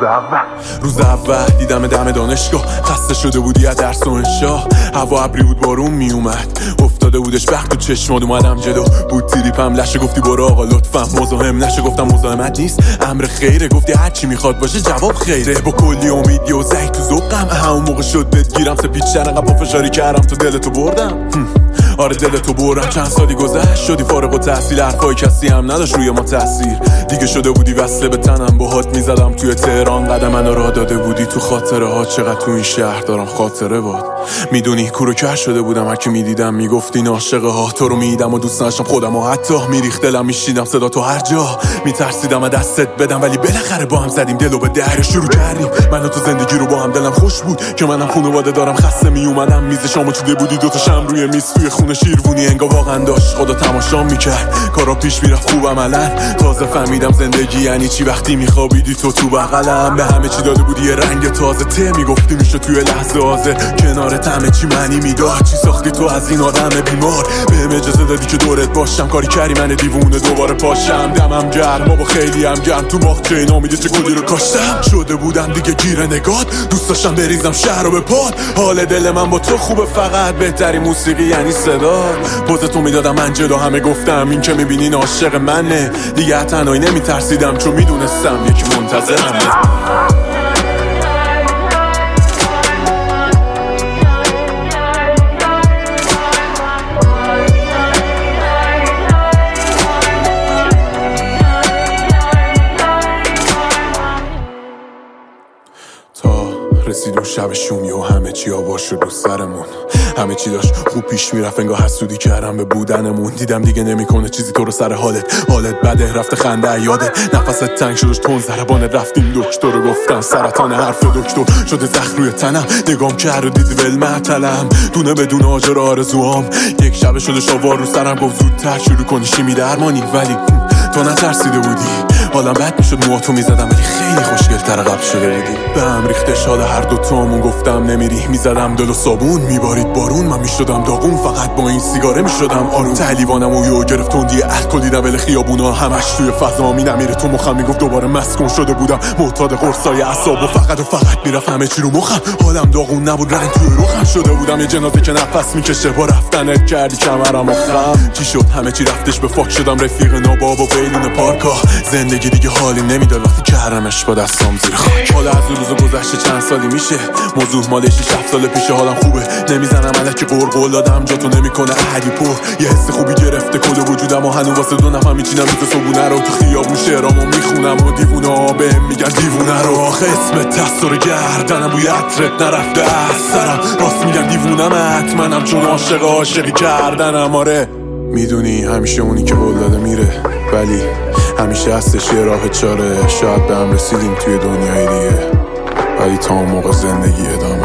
روز اول دیدم دم دانشگاه، خسته شده بودی از درس و انشا. هوا ابری بود بارون میومد، افتاده بودش وقت تو چشمات. اومدم جلو بود تریپم لشه، گفتی برو آقا لطفا مزاحم نشه. گفتم مزاحمت نیست امر خیره، گفتی هر چی میخواد باشه جواب خیره. با کلی امید و زهی تو ذوقم، همون موقع شد بهت گیرم سپیچ شرنقا با فشاری کردم تو دلتو بردم. آره دلتو برم. چند سالی گذشت شدی فارغ التحصیل، حرفای کسی هم نداشت روی ما تاثیر. دیگه شده بودی وصله به تنم، باهات میزدم توی تهران قدم منو راه داده بودی تو خاطره ها. چقدر تو این شهر دارم خاطره باد. میدونی کورو کر شده بودم، هر کی میدیدم میگفتی عاشق ها. تو رو میدیدم و دوست داشتم خودم و حتی میریخت دلم، میشیدم صدا تو هر جا. میترسیدم دستت بدم ولی بالاخره با هم زدیم دلو به در شروع کردیم. من و تو زندگی رو با هم، دلم خوش بود که منم خانواده دارم. خسته میومدم میز شامو چیده بودی دوتا شم روی میز توی خونه شیروونی، انگار واقعا داشت خدا تماشا میکرد. کارا پیش میرفت خوبم الان، تازه فهمیدم زندگی یعنی چی وقتی میخوابیدی تو بغلم. به همه چی داده بودی یه رنگ تازه، ته میگفتی میشه توی لحظه حاضر. کنارت همه چی معنی میداد، چی ساختی تو از این آدم بیمار. بهم اجازه دادی که دورت باشم، کاری کردی من دیوونه دوباره پاشم. دمم گرم بابا خیلی هم گرم، تو باغچه اینا میده چه گلی رو کاشتم. شده بودم دیگه گیر نگات، دوست داشتم بریزم شهر رو به پاد. حال دل من با تو خوبه، فقط بهتری موسیقی یعنی صدا. پوزتو میدادم من جلو همه، گفتم این که میبینین عاشق منه. دیگه تنهایی نمیترسیدم چون میدونستم یکی منتظرمه. رسید اون شب شومی و همه چی آواز شد رو سرمون. همه چی داشت خوب پیش میرفت، انگار حسودی کردم به بودنمون. دیدم دیگه نمیکنه چیزی تو رو سر حالت بده، رفته خنده یادت. نفست تنگ شدش تون ضربانت، رفتیم دکتر رو گفتن سرطان. حرف دکتر شده زخم روی تنم، نگام کرد و دید ول معطلم. دونه بدون آجر آرزوام، یک شب شده شاوار رو سرم، گفت زودتر شروع کنی شیمی درمانی. ولی تو نترسیده بودی، حالم بد میشد موهاتو میزدم ولی خیلی خوشگل‌تر قبل شده بودی. به هم ریختش حال هر دوتامون، گفتم نمیری. میزدم دل و صابون، میبارید بارون، من میشدم داغون. فقط با این سیگاره میشدم آروم. تلیوانم و یو گرفت تندی الکلی دبل خیابونا، همش توی فضا می نمیره تو مخم. میگفت دوباره مسکون شده بودم، معتاد قرصای اعصاب و فقط میرفت همه چی رو مخم. حالم داغون نبود، رنگ توی روخم شده بودم یه جنازه که نفس میکشه. با رفتنت کردی کمرم و خم. چی شد همه چی رفتش به فاک، شدم رفیق ناباب و بیلون پارکا. زندگی دیگه حالی نمیداد وقتی کردمش با دستام زیر خاک. حالا از روز گذشته چند سالی میشه، موضوع مال 6-7 سال پیشه. حالم خوبه، نمیزنم الکی قرقل دادم، جاتو نمیکنه احدی پر. یه حس خوبی گرفته کل وجودم و هنوز واسه دو نفر میچینم میز صبونه رو. تو خیابون شعرامو میخونم و دیوونه ها بهم میگن دیوونه رو. آخه اسمت تصور گردنم بوی عطرت نرفته از سرم. راست میگن دیوونمت منم، چون عاشقی کردنم. آره میدونی همیشه اونی که قول داده میره، ولی همیشه هستش یه راه چاره. شاید به هم رسیدیم توی دنیای دیگه، ولی تا اون موقع زندگی ادامه